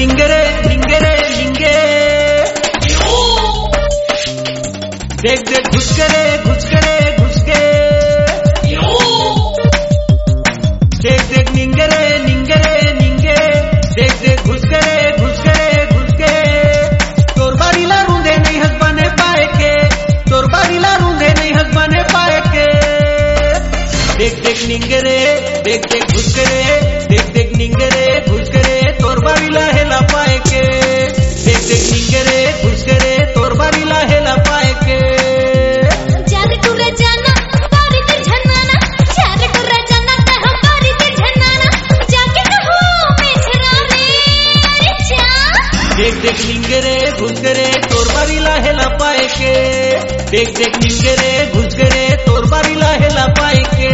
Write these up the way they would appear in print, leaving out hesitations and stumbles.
निंगरे निंगरे निंगे देख देख घुस करे घुस करे घुस के देख देख निंगरे निंगरे निंगे देख देख घुस करे घुस करे घुस के तोर बारीला रूंदे नहीं हंस बने पाए के तोर बारीला रूंदे नहीं हंस बने पाए के देख देख निंगरे देख देख घुस करे देख देख निंगरे घुस करे तोर बारीला हेला पाए के देख देख निंगरे घुस करे तोर बारीला हेला पाए के देख देख निंगरे घुस करे तोर बारीला हेला पाए के देख देख निंगरे घुस करे तोर बारीला हेला पाए के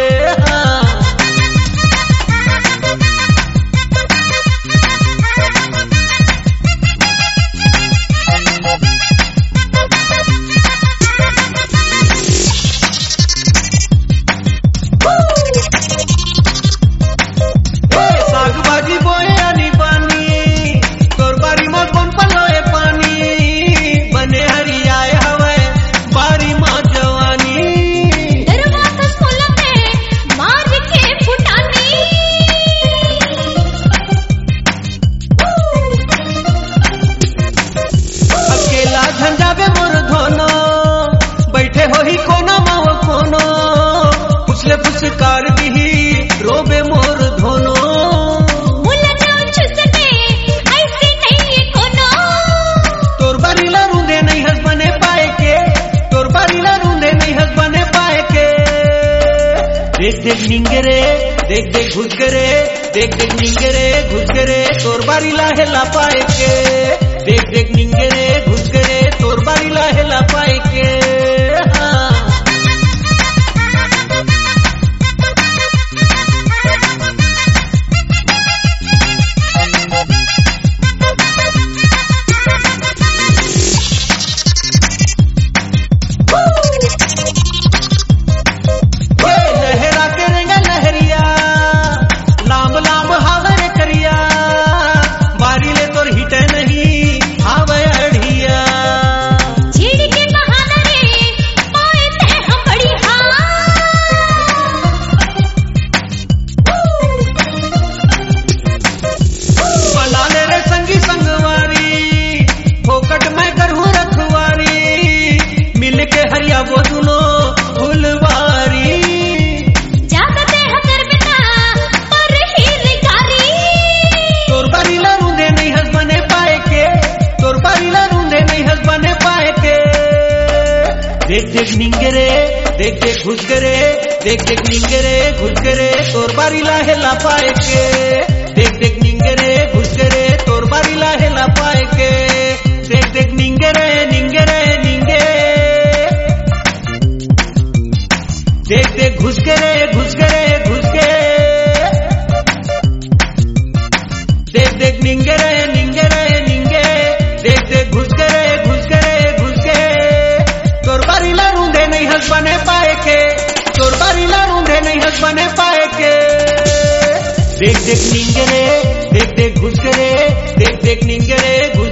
सागबाजी बोए आनी पानी तोर बारी में कौन पलोए पानी बने हरियाए हवे बारी माँ जवानी मार के फुटानी अकेला झंझावे मोर धोनो बैठे हो ही कोना माओ कोनो पुछले पुचकार दी रोबे मोर धोनो तोर बारीला रूंदे नहीं हंस बने पाए के तोर बारीला रूंदे नहीं हंस बने पाए के देख देख निंगरे देख देख घुस करे देख देख निंगरे घुस करे तोर बारीला हेला पाए के देख देख निंगरे घुस करे तोर बारीला हेला पाए के हरिया वो दुनो फुलवारी जाते हकर बिता पर हीरकारी तोर बारीला रूंदे नहीं हंस बने पाए के तोर बारीला रूंदे नहीं हंस बने पाए के देख देख निंगरे देख देख घुस करे देख देख निंगरे घुस करे तोर बारीला हेला पाए के देख देख निंगरे घुस करे तोर बारीला हेला पाए के देख देख निंगरे निंगरे निंगे देख देख घुस करे घुस करे घुस के देख देख निंगरे निंगरे निंगे देख देख घुस करे घुस करे घुस के तोर बारीला रूंदे नहीं हंस बने पाए के तोर बारीला रूंदे नहीं हंस बने पाए के देख देख निंगरे देख देख घुस करे देख देख निंगरे घुस